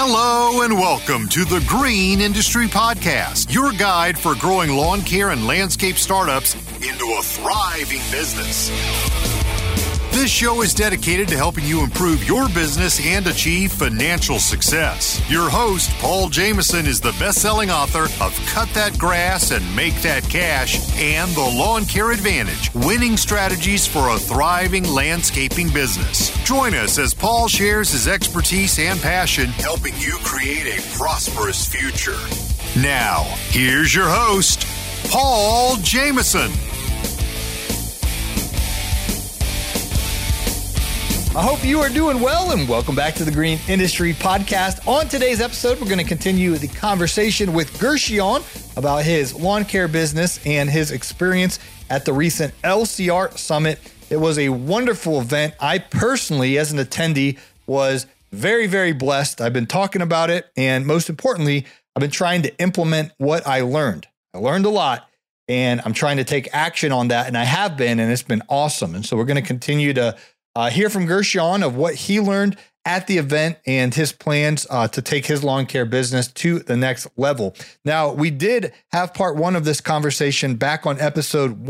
Hello and welcome to the Green Industry Podcast, your guide for growing lawn care and landscape startups into a thriving business. This show is dedicated to helping you improve your business and achieve financial success. Your host, Paul Jameson, is the best-selling author of Cut That Grass and Make That Cash and The Lawn Care Advantage, Winning Strategies for a Thriving Landscaping Business. Join us as Paul shares his expertise and passion, helping you create a prosperous future. Now, here's your host, Paul Jameson. I hope you are doing well, and welcome back to the Green Industry Podcast. On today's episode, we're going to continue the conversation with Gershon about his lawn care business and his experience at the recent LCR Summit. It was a wonderful event. I personally, as an attendee, was very, very blessed. I've been talking about it, and most importantly, I've been trying to implement what I learned. I learned a lot, and I'm trying to take action on that, and I have been, and it's been awesome. And so we're going to continue to hear from Gershon of what he learned at the event and his plans to take his lawn care business to the next level. Now, we did have part one of this conversation back on episode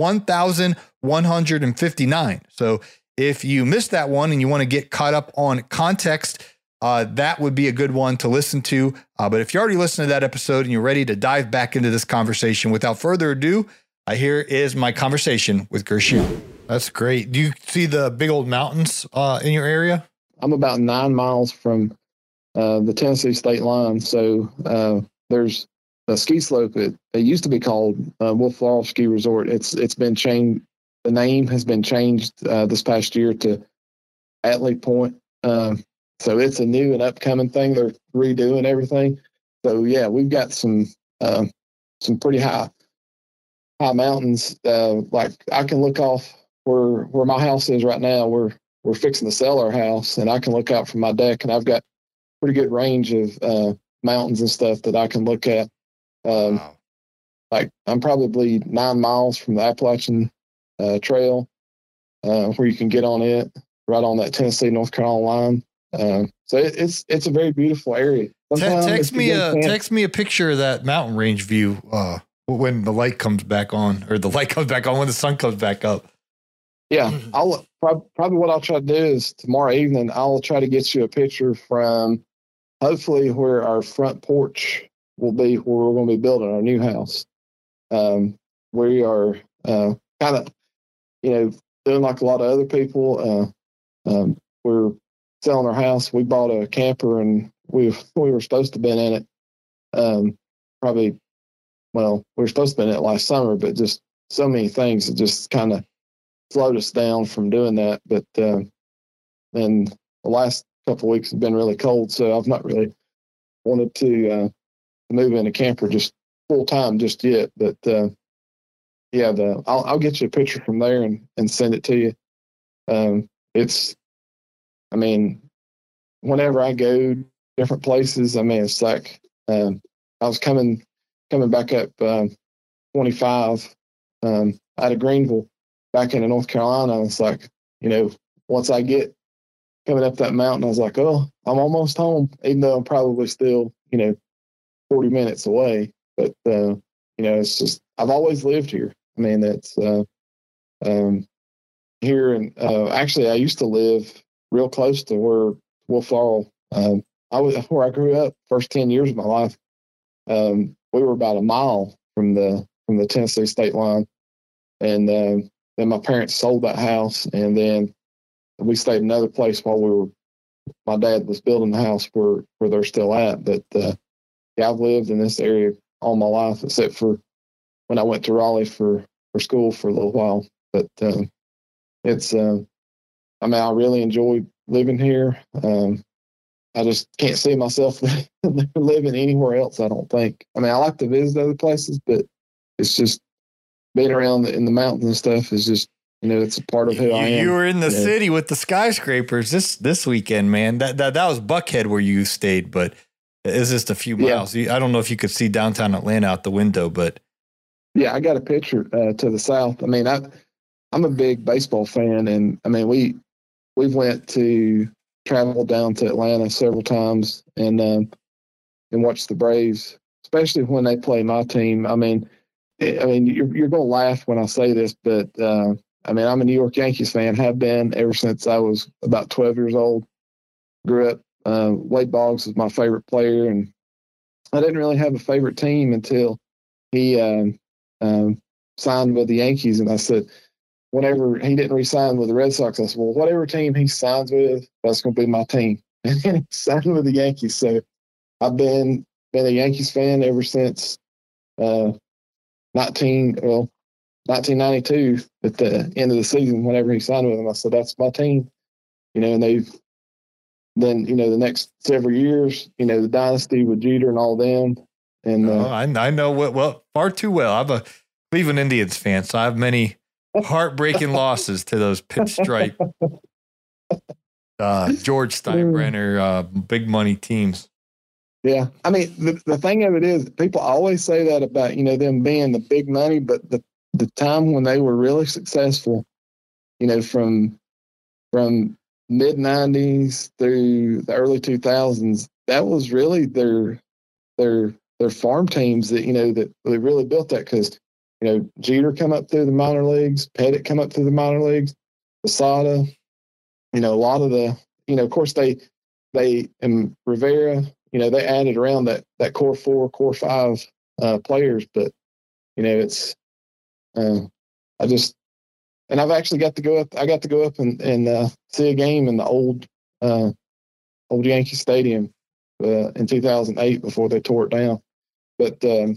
1159. So if you missed that one and you want to get caught up on context, that would be a good one to listen to. But if you already listened to that episode and you're ready to dive back into this conversation, without further ado, here is my conversation with Gershon. That's great. Do you see the big old mountains in your area? I'm about 9 miles from the Tennessee state line. So there's a ski slope. It used to be called Wolf Laurel Ski Resort. It's been changed. The name has been changed this past year to Atlee Point. So it's a new and upcoming thing. They're redoing everything. So yeah, we've got some pretty high mountains. Like I can look off where my house is right now. We're fixing to sell our house, and I can look out from my deck, and I've got pretty good range of mountains and stuff that I can look at. Wow. Like I'm probably 9 miles from the Appalachian Trail, where you can get on it right on that Tennessee North Carolina line. So it's a very beautiful area. Text me a picture of that mountain range view when the light comes back on, or the light comes back on when the sun comes back up. Yeah, I'll probably what I'll try to do is tomorrow evening, I'll try to get you a picture from hopefully where our front porch will be, where we're going to be building our new house. We are kind of, doing like a lot of other people. We're selling our house. We bought a camper, and we were supposed to have been in it. We were supposed to have been in it last summer, but just so many things that just kind of slowed us down from doing that. But then the last couple of weeks have been really cold, so I've not really wanted to move in a camper just full time just yet. But I'll get you a picture from there and send it to you. Whenever I go different places, it's like I was coming back up 25 out of Greenville back into North Carolina. It's like, once I get coming up that mountain, I was like, oh, I'm almost home, even though I'm probably still, 40 minutes away. But, it's just, I've always lived here. That's here. And actually, I used to live real close to where Wolf Laurel, where I grew up, first 10 years of my life. We were about a mile from the Tennessee state line. And then my parents sold that house, and then we stayed in another place while my dad was building the house where they're still at. But I've lived in this area all my life, except for when I went to Raleigh for school for a little while. But I really enjoy living here. I just can't see myself living anywhere else, I don't think. I like to visit other places, but it's just being around in the mountains and stuff is just, it's a part of who I am. You were in the city with the skyscrapers this weekend, man. That was Buckhead where you stayed, but it's just a few miles. Yeah. I don't know if you could see downtown Atlanta out the window, but. Yeah, I got a picture to the south. I'm a big baseball fan, and we've went to travel down to Atlanta several times, and and watch the Braves, especially when they play my team. I mean, you're going to laugh when I say this, but I'm a New York Yankees fan, have been ever since I was about 12 years old. Grew up, Wade Boggs was my favorite player, and I didn't really have a favorite team until he signed with the Yankees. And I said, whenever he didn't re-sign with the Red Sox, I said, well, whatever team he signs with, that's going to be my team. And then he signed with the Yankees. So I've been a Yankees fan ever since 1992 at the end of the season. Whenever he signed with them, I said, that's my team. And they've then, the next several years, the dynasty with Jeter and all them. And I know far too well. I'm a Cleveland Indians fan, so I have many heartbreaking losses to those pinstripe George Steinbrenner big money teams. Yeah. I mean, the thing of it is, people always say that about, them being the big money, but the time when they were really successful, from mid-90s through the early 2000s, that was really their farm teams that, that they really built that, because, Jeter come up through the minor leagues, Pettit come up through the minor leagues, Posada, a lot of the, of course they and Rivera, they added around that core 4, core 5 players, but, it's, and I've actually got to go up and see a game in the old Yankee Stadium in 2008 before they tore it down. But the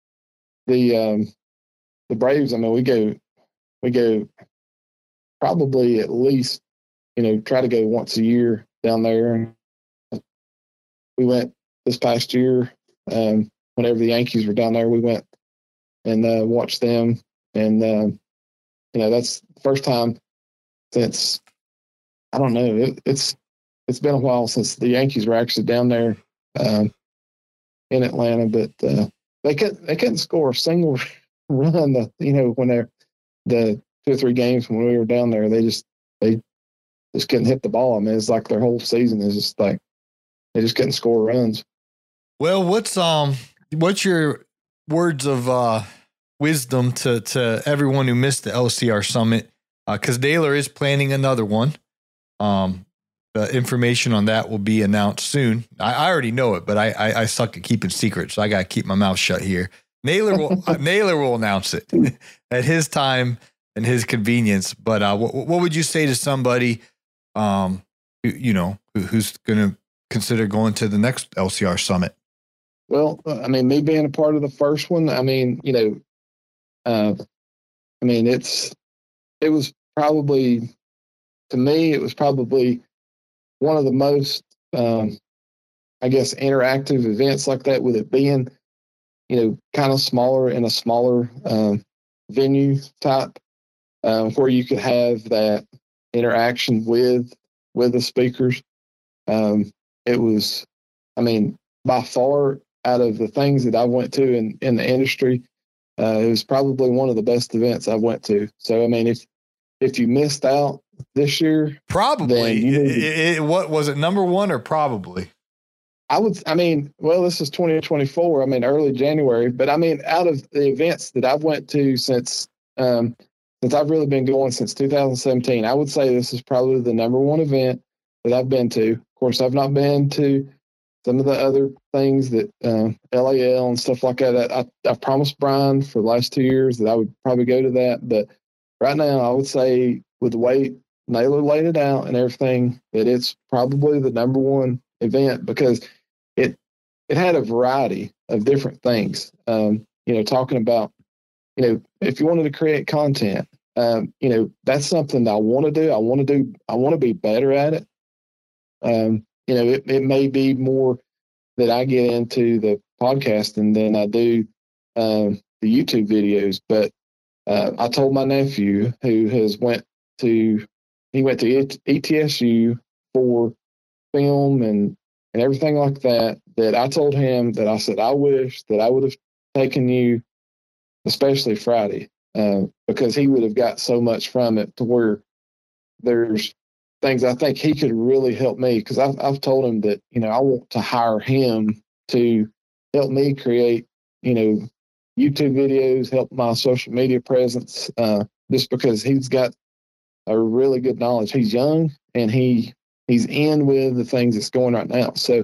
Braves, I mean, we go probably at least, try to go once a year down there. We went this past year, whenever the Yankees were down there, we went and watched them. And, that's the first time since, I don't know, it's been a while since the Yankees were actually down there in Atlanta, but they couldn't score a single run. When they're the 2 or 3 games when we were down there, they just couldn't hit the ball. I mean, it's like their whole season is just like they just couldn't score runs. Well, what's your words of wisdom to everyone who missed the LCR Summit? Because Naylor is planning another one. The information on that will be announced soon. I already know it, but I suck at keeping secrets, so I got to keep my mouth shut here. Naylor will announce it at his time and his convenience. But what would you say to somebody, who's going to consider going to the next LCR Summit? Well, I mean, me being a part of the first one, I mean, it was probably, to me, it was probably one of the most, I guess, interactive events like that, with it being, kind of smaller in a smaller venue type, where you could have that interaction with the speakers. It was, I mean, by far, out of the things that I went to in the industry, it was probably one of the best events I went to. So, I mean, if you missed out this year, probably, what was it, number one or probably? This is 2024. I mean, early January, but I mean, out of the events that I've went to since I've really been going since 2017, I would say this is probably the number one event that I've been to. Of course, I've not been to some of the other things that LAL and stuff like that. I promised Brian for the last 2 years that I would probably go to that. But right now, I would say with the way Naylor laid it out and everything, that it's probably the number one event, because it had a variety of different things. Talking about, if you wanted to create content, that's something that I want to do. I want to be better at it. It may be more that I get into the podcasting than I do the YouTube videos. But I told my nephew, who went to ETSU for film and everything like that, that I told him that I said, I wish that I would have taken you, especially Friday, because he would have got so much from it, to where there's things I think he could really help me, because I've told him that, I want to hire him to help me create, YouTube videos, help my social media presence, just because he's got a really good knowledge. He's young and he's in with the things that's going right now. So,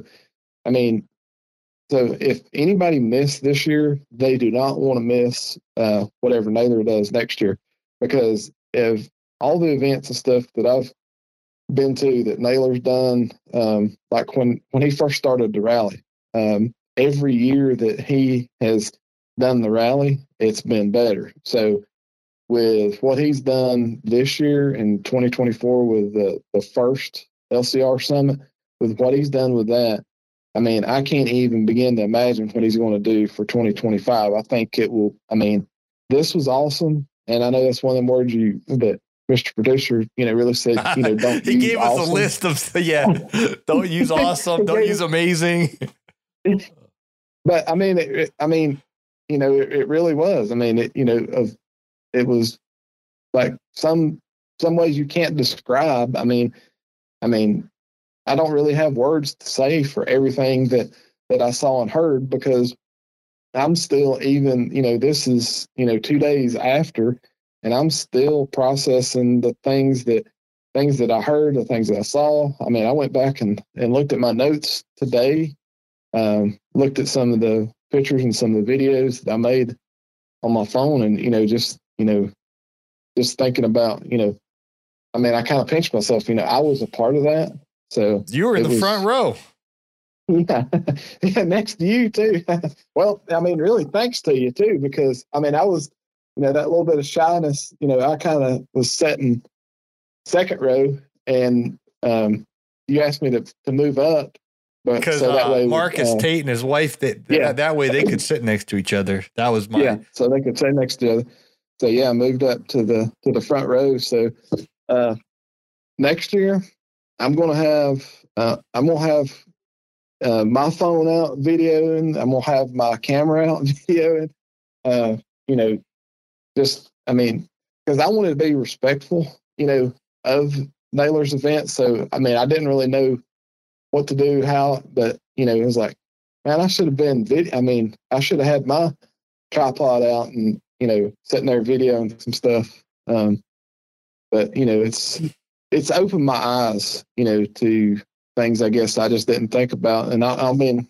so if anybody missed this year, they do not want to miss whatever Naylor does next year, because if all the events and stuff that I've been to that Naylor's done, like when he first started the rally, every year that he has done the rally, it's been better. So with what he's done this year in 2024 with the first LCR summit, with what he's done with that, I can't even begin to imagine what he's going to do for 2025. I think it will. This was awesome. And I know that's one of the words that Mr. Producer, really said, don't he use gave awesome. us a list of, don't use awesome, don't use amazing. But it really was. It was like some ways you can't describe. I don't really have words to say for everything that I saw and heard, because I'm still even, this is, 2 days after, and I'm still processing the things that I heard, the things that I saw. I went back and looked at my notes today, looked at some of the pictures and some of the videos that I made on my phone, and, just thinking about, I kind of pinched myself, I was a part of that. So you were in the front row. Yeah, next to you too. Well, really thanks to you too, because I was, that little bit of shyness, I kind of was sitting second row, and you asked me to move up, but because so that way Marcus Tate and his wife, that way they could sit next to each other. That was so they could sit next to each other. So yeah, I moved up to the front row. So next year I'm gonna have my phone out videoing. I'm gonna have my camera out videoing. Because I wanted to be respectful, of Naylor's event. So I didn't really know what to do, how, but it was like, man, I should have been I should have had my tripod out and sitting there videoing some stuff. But it's opened my eyes, to things I guess I just didn't think about, and I'll be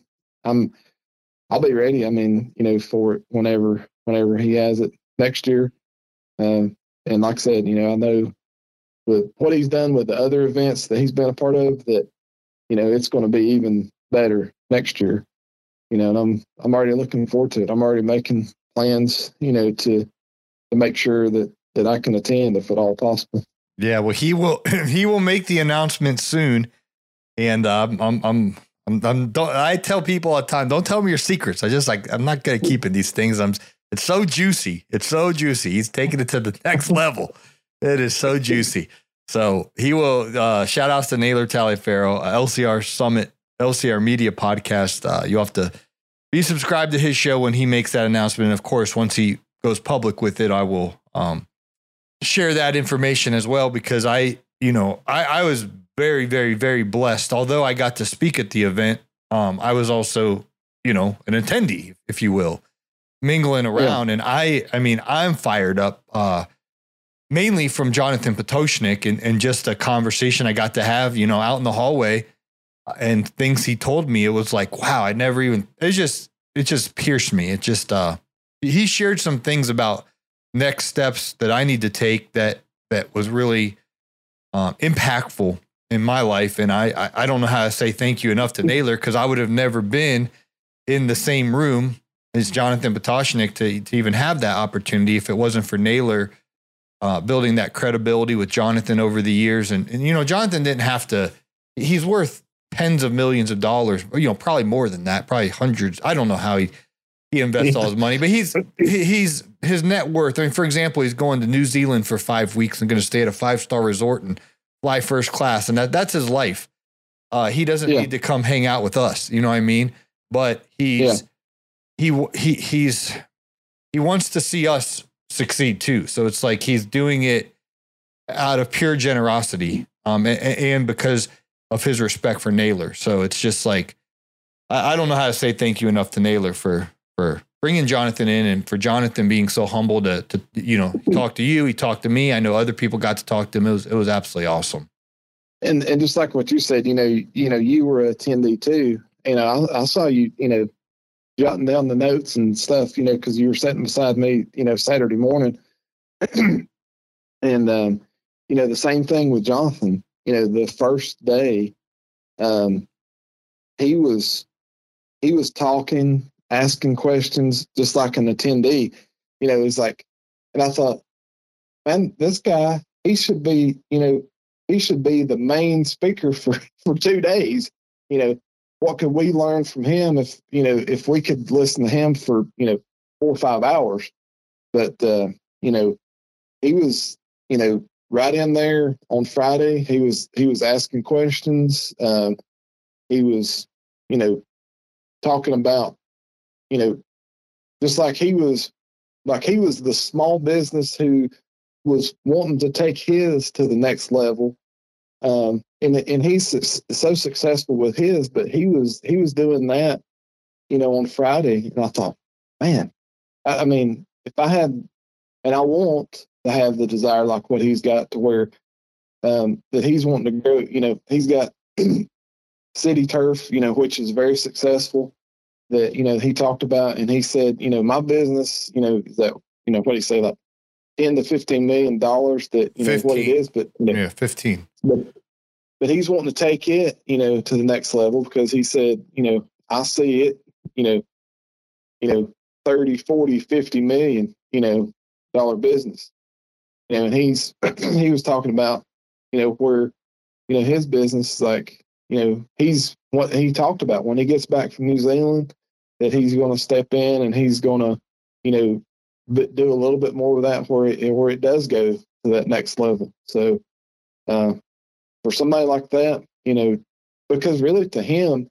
ready. For it whenever he has it next year. And like I said, I know with what he's done with the other events that he's been a part of, that it's going to be even better next year. And I'm already looking forward to it. I'm already making plans, to make sure that I can attend if at all possible. Yeah, well, he will make the announcement soon, and I tell people all the time, don't tell me your secrets. I'm not going to keep in these things. It's so juicy. It's so juicy. He's taking it to the next level. It is so juicy. So he will. Shout outs to Naylor Taliaferro, LCR Summit, LCR Media Podcast. You have to be subscribed to his show when he makes that announcement. And of course, once he goes public with it, I will share that information as well, because I was very, very, very blessed. Although I got to speak at the event, I was also, an attendee, if you will, mingling around. Yeah. And I'm fired up, mainly from Jonathan Potoshnik and just a conversation I got to have, out in the hallway, and things he told me. It was like, wow, it just pierced me. It just, he shared some things about next steps that I need to take that was really impactful in my life. And I don't know how to say thank you enough to Naylor, because I would have never been in the same room as Jonathan Potoshnik to even have that opportunity if it wasn't for Naylor building that credibility with Jonathan over the years. And Jonathan didn't have to, he's worth tens of millions of dollars, probably more than that, probably hundreds. I don't know how he invests all his money, but he's his net worth. For example, he's going to New Zealand for 5 weeks and going to stay at a 5-star resort and fly first class. And that's his life. He doesn't need to come hang out with us. You know what I mean? But he wants to see us succeed too. So it's like he's doing it out of pure generosity, and because of his respect for Naylor. So it's just like, I don't know how to say thank you enough to Naylor for bringing Jonathan in, and for Jonathan being so humble to talk to you. He talked to me. I know other people got to talk to him. It was absolutely awesome. And just like what you said, you were a attendee too. I saw you, jotting down the notes and stuff, because you were sitting beside me, Saturday morning. And, the same thing with Jonathan, the first day, he was talking, asking questions, just like an attendee. He's like, and I thought, man, this guy, he should be the main speaker for 2 days. What could we learn from him if we could listen to him for, 4 or 5 hours? But, he was, right in there on Friday. He was asking questions. He was, talking about, just like he was the small business who was wanting to take his to the next level. And he's so successful with his, but he was doing that, on Friday. And I thought, man, I mean, if I had, and I want to have the desire like what he's got, to where that he's wanting to grow. He's got City Turf, which is very successful, that, he talked about, and he said, my business, that, what do you say, like $10 to $15 million, that, 15. What it is, but, 15. But he's wanting to take it, to the next level, because he said, I see it, 30, 40, 50 million, dollar business. And he was talking about, where, his business is like, he's what he talked about when he gets back from New Zealand, that he's going to step in and he's going to, do a little bit more of that where it does go to that next level. So, for somebody like that, because really to him,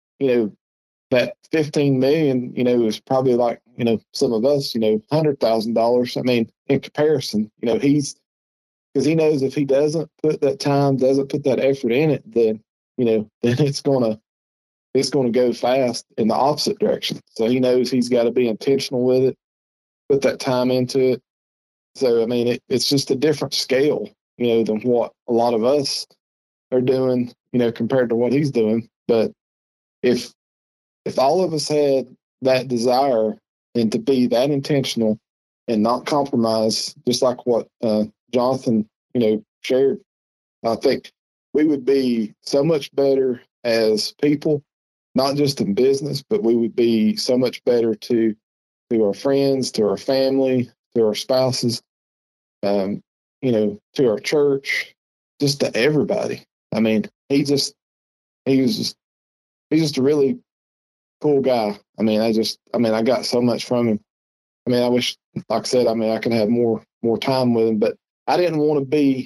that 15 million, is probably like, some of us, $100,000. I mean, in comparison, because he knows if he doesn't put that time, doesn't put that effort in it, then it's going to go fast in the opposite direction. So he knows he's got to be intentional with it, put that time into it. So, I mean, it's just a different scale, than what a lot of us are doing, compared to what he's doing. But if all of us had that desire and to be that intentional and not compromise, just like what Jonathan, shared, I think we would be so much better as people, not just in business, but we would be so much better to our friends, to our family, to our spouses, to our church, just to everybody. I mean, he's just a really cool guy. I mean, I got so much from him. I mean, I wish, like I said, I could have more time with him, but I didn't want to be,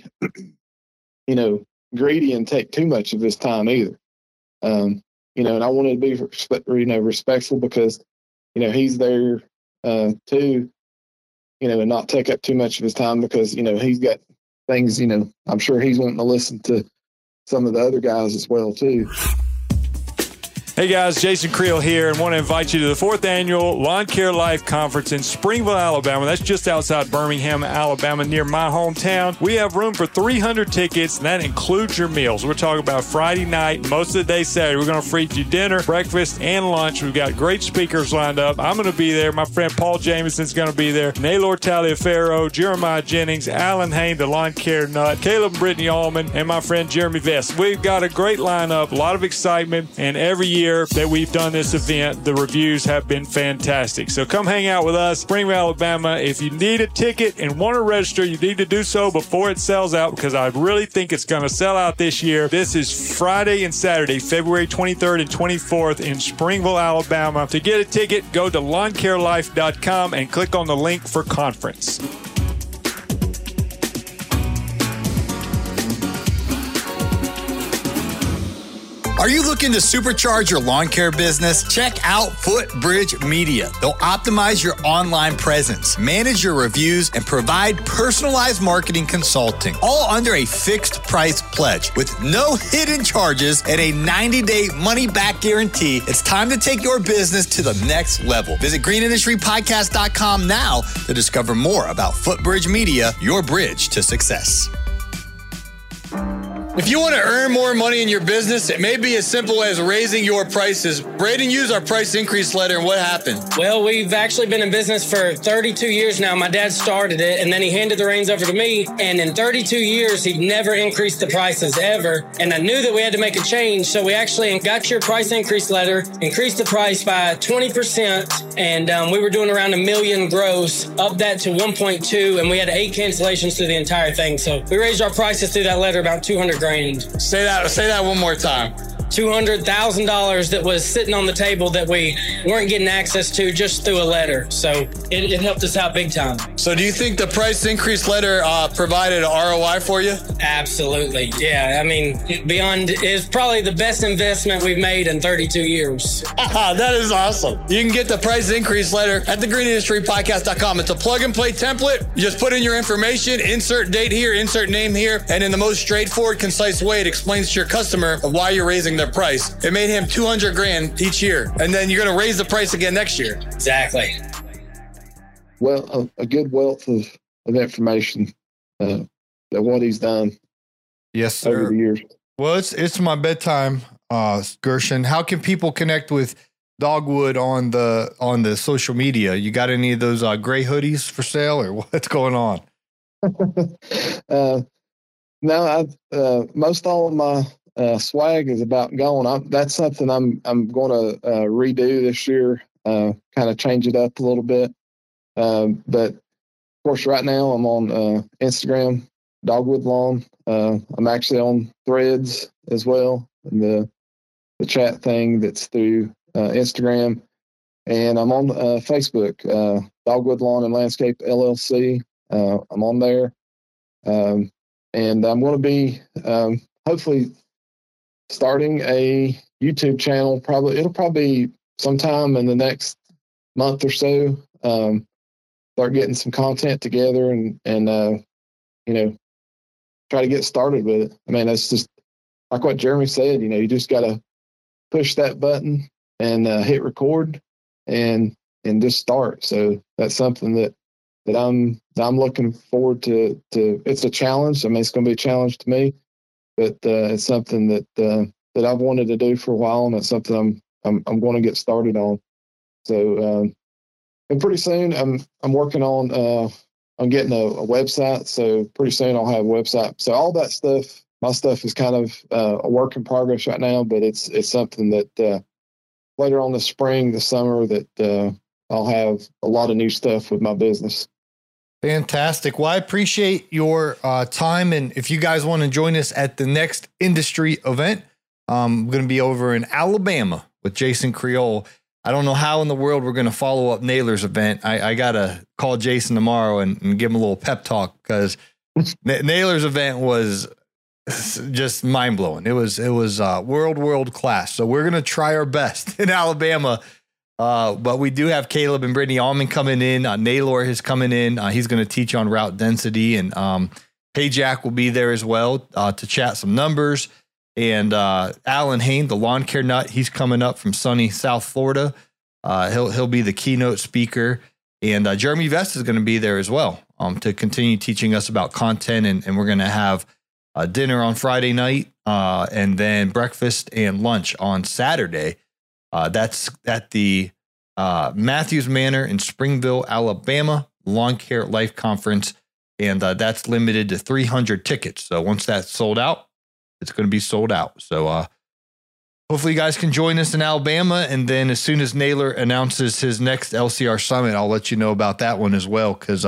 greedy and take too much of his time either. And I wanted to be, respectful, because, he's there, too, and not take up too much of his time, because, he's got things, I'm sure he's wanting to listen to some of the other guys as well, too. Hey guys, Jason Creel here, and want to invite you to the 4th Annual Lawn Care Life Conference in Springville, Alabama. That's just outside Birmingham, Alabama, near my hometown. We have room for 300 tickets, and that includes your meals. We're talking about Friday night, most of the day Saturday. We're going to feed you dinner, breakfast, and lunch. We've got great speakers lined up. I'm going to be there. My friend Paul Jameson's going to be there. Naylor Taliaferro, Jeremiah Jennings, Alan Hain, the Lawn Care Nut, Caleb and Brittany Allman, and my friend Jeremy Vest. We've got a great lineup, a lot of excitement, and every year that we've done this event, the reviews have been fantastic. So come hang out with us, Springville, Alabama. If you need a ticket and want to register, you need to do so before it sells out, because I really think it's going to sell out this year. This is Friday and Saturday, February 23rd and 24th in Springville, Alabama. To get a ticket, go to lawncarelife.com and click on the link for conference. Are you looking to supercharge your lawn care business? Check out Footbridge Media. They'll optimize your online presence, manage your reviews, and provide personalized marketing consulting, all under a fixed price pledge with no hidden charges and a 90-day money-back guarantee. It's time to take your business to the next level. Visit greenindustrypodcast.com now to discover more about Footbridge Media, your bridge to success. If you want to earn more money in your business, it may be as simple as raising your prices. Braden used our price increase letter, and what happened? Well, we've actually been in business for 32 years now. My dad started it, and then he handed the reins over to me. And in 32 years, he'd never increased the prices ever. And I knew that we had to make a change, so we actually got your price increase letter, increased the price by 20%, and we were doing around $1 million gross, up that to 1.2, and we had 8 cancellations through the entire thing. So we raised our prices through that letter about $200,000. Say that one more time. $200,000 that was sitting on the table that we weren't getting access to just through a letter. So it helped us out big time. So do you think the price increase letter provided an ROI for you? Absolutely. Yeah. I mean, beyond is probably the best investment we've made in 32 years. That is awesome. You can get the price increase letter at thegreenindustrypodcast.com. It's a plug and play template. You just put in your information, insert date here, insert name here, and in the most straightforward, concise way, it explains to your customer why you're raising their price. It made him $200,000 each year, and then you're going to raise the price again next year. Exactly. Well, a good wealth of information that what he's done. Yes, sir. Over the years. Well, it's my bedtime, Gershon. How can people connect with Dogwood on the social media? You got any of those gray hoodies for sale, or what's going on? No, most all of my swag is about gone. That's something I'm going to redo this year. Kind of change it up a little bit. But of course, right now I'm on Instagram, Dogwood Lawn. I'm actually on Threads as well, and the chat thing that's through Instagram, and I'm on Facebook, Dogwood Lawn and Landscape LLC. I'm on there, and I'm going to be hopefully starting a YouTube channel. It'll probably be sometime in the next month or so. Start getting some content together and try to get started with it. I mean, that's just like what Jeremy said. You just got to push that button and hit record and just start. So that's something that I'm looking forward to. It's a challenge. I mean, it's going to be a challenge to me, but it's something that I've wanted to do for a while, and it's something I'm going to get started on. So, and pretty soon I'm working on getting a website. So pretty soon I'll have a website. So all that stuff, my stuff is kind of a work in progress right now, but it's something that later on this spring, the summer, that I'll have a lot of new stuff with my business. Fantastic. Well, I appreciate your time. And if you guys want to join us at the next industry event, I'm going to be over in Alabama with Jason Creole. I don't know how in the world we're going to follow up Naylor's event. I got to call Jason tomorrow and give him a little pep talk, because Naylor's event was just mind blowing. It was world class. So we're going to try our best in Alabama. But we do have Caleb and Brittany Allman coming in. Naylor is coming in. He's going to teach on route density, and Hey Jack will be there as well to chat some numbers. And Alan Hain, the lawn care nut, he's coming up from sunny South Florida. He'll be the keynote speaker. And Jeremy Vest is going to be there as well to continue teaching us about content. And we're going to have dinner on Friday night and then breakfast and lunch on Saturday. That's at the Matthews Manor in Springville, Alabama, Lawn Care Life Conference. And that's limited to 300 tickets. So once that's sold out, it's going to be sold out. So hopefully you guys can join us in Alabama. And then as soon as Naylor announces his next LCR Summit, I'll let you know about that one as well, because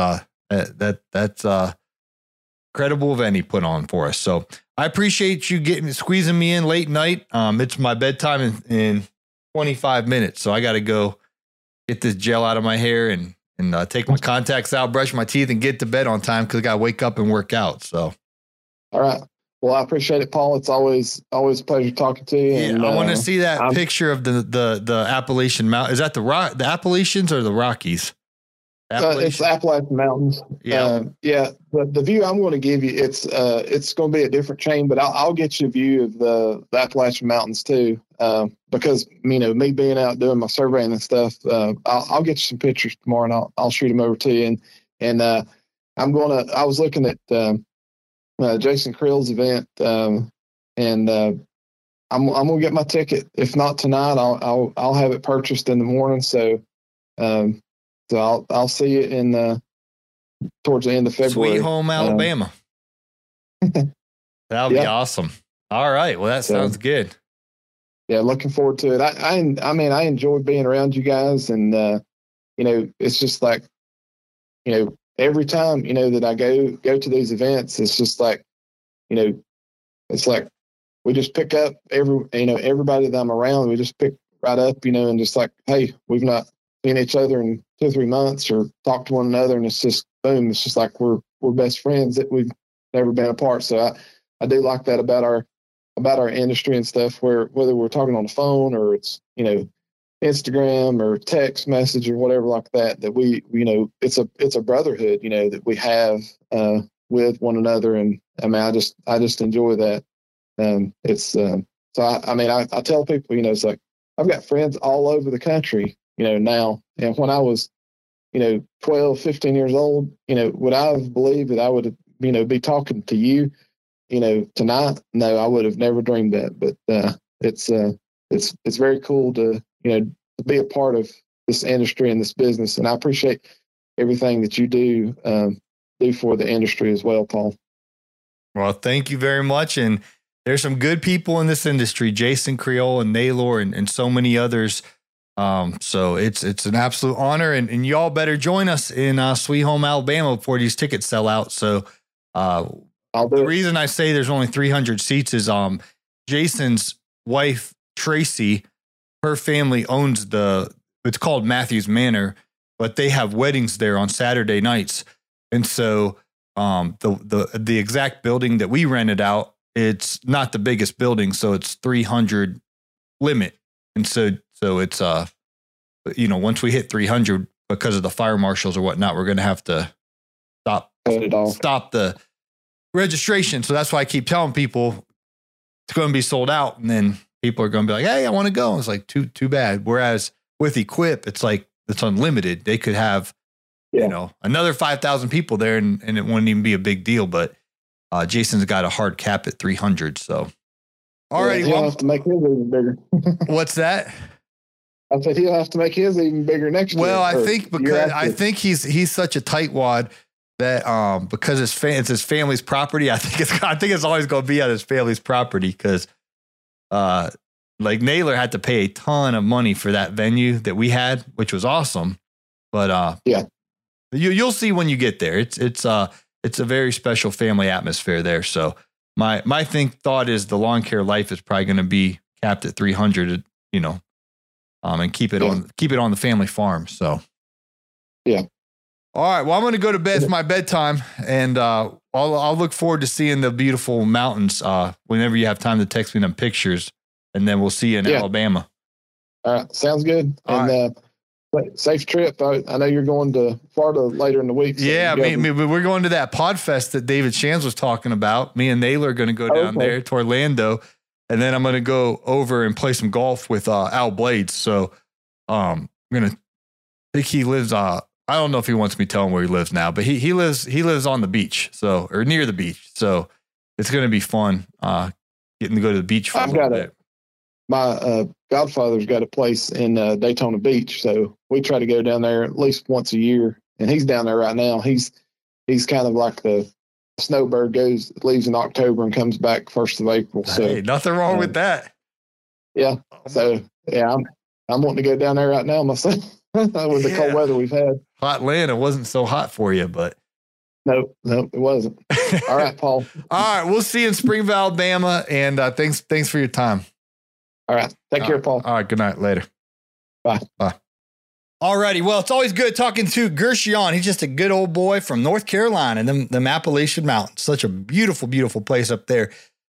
that's incredible event he put on for us. So I appreciate you squeezing me in late night. It's my bedtime in 25 minutes. So I got to go get this gel out of my hair and take my contacts out, brush my teeth, and get to bed on time, because I got to wake up and work out. So. All right. Well, I appreciate it, Paul. It's always a pleasure talking to you. Yeah, and, I want to see that picture of the Appalachian Mountain. Is that the Appalachians or the Rockies? It's the Appalachian Mountains. Yeah. The view I'm going to give you, it's going to be a different chain, but I'll get you a view of the Appalachian Mountains too. Because me being out doing my surveying and stuff, I'll get you some pictures tomorrow, and I'll shoot them over to you. And I was looking at Jason Creel's event, and I'm gonna get my ticket. If not tonight, I'll have it purchased in the morning. So I'll see you in towards the end of February. Sweet home Alabama. That'll be awesome. All right. Well, that sounds good. Yeah, looking forward to it. I enjoy being around you guys, and it's just like, every time that I go to these events, it's just like, it's like we just pick up everybody that I'm around. We just pick right up, and just like, hey, we've not seen each other in 2 or 3 months or talked to one another, and it's just boom. It's just like we're best friends that we've never been apart. So I do like that about our industry and stuff, where whether we're talking on the phone or it's Instagram or text message or whatever like that we it's a brotherhood that we have with one another, and I just enjoy that. So I tell people, it's like I've got friends all over the country now, and when I was 12, 15 years old, would I have believed that I would be talking to you tonight? No, I would have never dreamed that. But it's very cool to be a part of this industry and this business, and I appreciate everything that you do for the industry as well, Paul. Well, thank you very much. And there's some good people in this industry, Jason Creel and Naylor and so many others. So it's an absolute honor, and y'all better join us in Sweet Home, Alabama before these tickets sell out. So the reason I say there's only 300 seats is Jason's wife, Tracy, her family owns it's called Matthews Manor, but they have weddings there on Saturday nights. And so the exact building that we rented out, it's not the biggest building, so it's 300 limit. And so it's once we hit 300, because of the fire marshals or whatnot, we're going to have to stop the registration. So that's why I keep telling people it's going to be sold out, and then people are going to be like, hey, I want to go. And it's like, too bad. Whereas with Equip, it's like, it's unlimited. They could have, another 5,000 people there, and it wouldn't even be a big deal. But Jason's got a hard cap at 300. So, all right. He'll have to make his even bigger. What's that? I said he'll have to make his even bigger next year. Well, I think he's such a tightwad that because it's his family's property. I think it's always going to be on his family's property, because like Naylor had to pay a ton of money for that venue that we had, which was awesome. But you'll see when you get there. It's a very special family atmosphere there. So my thought is the Lawn Care Life is probably going to be capped at 300, and keep it on the family farm. So yeah. All right. Well, I'm going to go to bed. It's my bedtime, and I'll look forward to seeing the beautiful mountains whenever you have time to text me them pictures, and then we'll see you in Alabama. All right. Sounds good. Safe trip. I know you're going to Florida later in the week. So we're going to that Podfest that David Shands was talking about. Me and Naylor are going to go down there to Orlando, and then I'm going to go over and play some golf with Al Blades. So I'm going to think he lives I don't know if he wants me to tell him where he lives now, but he lives on the beach, or near the beach. So it's going to be fun getting to go to the beach for a little bit. My godfather's got a place in Daytona Beach, so we try to go down there at least once a year, and he's down there right now. He's kind of like the snowbird, leaves in October and comes back 1st of April. So hey, nothing wrong with that. Yeah. So I'm wanting to go down there right now myself with the cold weather we've had. Hot land, it wasn't so hot for you, but no, it wasn't. All right, Paul. All right, we'll see you in Springville, Alabama, and thanks for your time. All right, take care, Paul. All right, good night. Later. Bye. All righty. Well, it's always good talking to Gershon. He's just a good old boy from North Carolina, them Appalachian Mountains. Such a beautiful, beautiful place up there.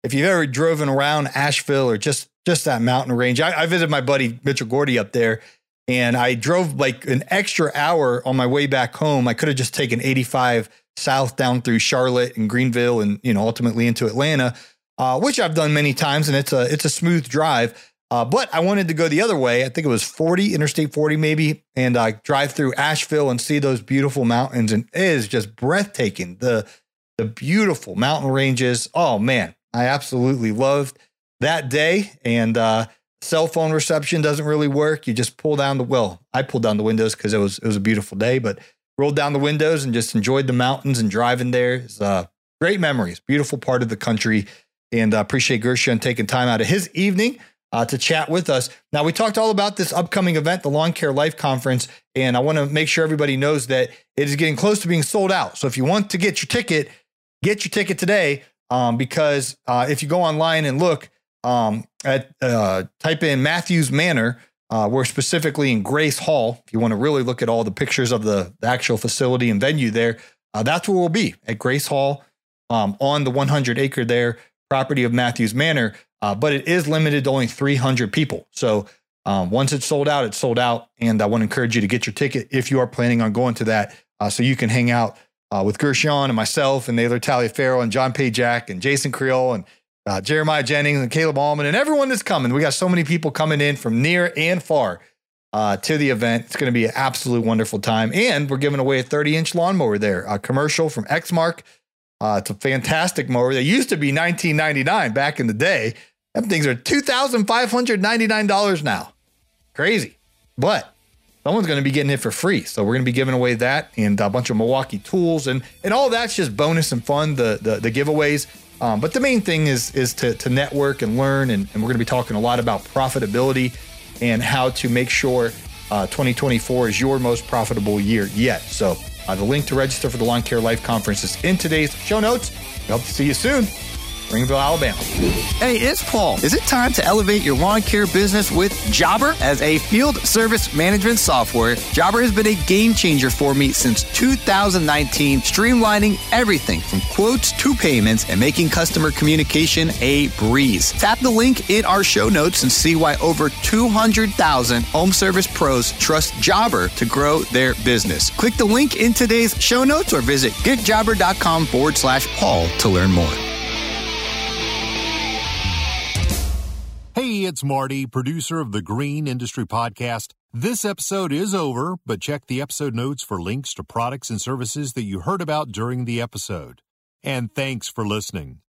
if you've ever driven around Asheville or just that mountain range, I visited my buddy Mitchell Gordy up there, and I drove like an extra hour on my way back home. I could have just taken 85 south down through Charlotte and Greenville and, ultimately into Atlanta, which I've done many times, and it's a smooth drive. But I wanted to go the other way. I think it was Interstate 40 maybe, and drive through Asheville and see those beautiful mountains. And it is just breathtaking. The beautiful mountain ranges. Oh man, I absolutely loved that day. And cell phone reception doesn't really work. You just I pulled down the windows because it was a beautiful day, but rolled down the windows and just enjoyed the mountains and driving there. It's great memories, beautiful part of the country. And I appreciate Gershon taking time out of his evening to chat with us. Now, we talked all about this upcoming event, the Lawn Care Life Conference, and I want to make sure everybody knows that it is getting close to being sold out. So if you want to get your ticket today, because if you go online and look type in Matthews Manor, we're specifically in Grace Hall. If you want to really look at all the pictures of the actual facility and venue there, that's where we'll be, at Grace Hall on the 100-acre there, property of Matthews Manor. But it is limited to only 300 people. So once it's sold out, it's sold out. And I want to encourage you to get your ticket if you are planning on going to that, so you can hang out with Gershon and myself and Naylor Taliaferro and John Pajak and Jason Creel and Jeremiah Jennings and Caleb Allman and everyone that's coming. We got so many people coming in from near and far to the event. It's going to be an absolute wonderful time. And we're giving away a 30-inch lawnmower there, a commercial from Exmark. It's a fantastic mower. They used to be $19.99 back in the day. Them things are $2,599 now. Crazy. But someone's going to be getting it for free. So we're going to be giving away that and a bunch of Milwaukee tools. And all that's just bonus and fun, the giveaways. But the main thing is to network and learn. And we're going to be talking a lot about profitability and how to make sure 2024 is your most profitable year yet. So the link to register for the Lawn Care Life Conference is in today's show notes. We hope to see you soon. Springville, Alabama. Hey, it's Paul. Is it time to elevate your lawn care business with Jobber? As a field service management software, Jobber has been a game changer for me since 2019, streamlining everything from quotes to payments and making customer communication a breeze. Tap the link in our show notes and see why over 200,000 home service pros trust Jobber to grow their business. Click the link in today's show notes or visit getjobber.com/Paul to learn more. Hey, it's Marty, producer of the Green Industry Podcast. This episode is over, but check the episode notes for links to products and services that you heard about during the episode. And thanks for listening.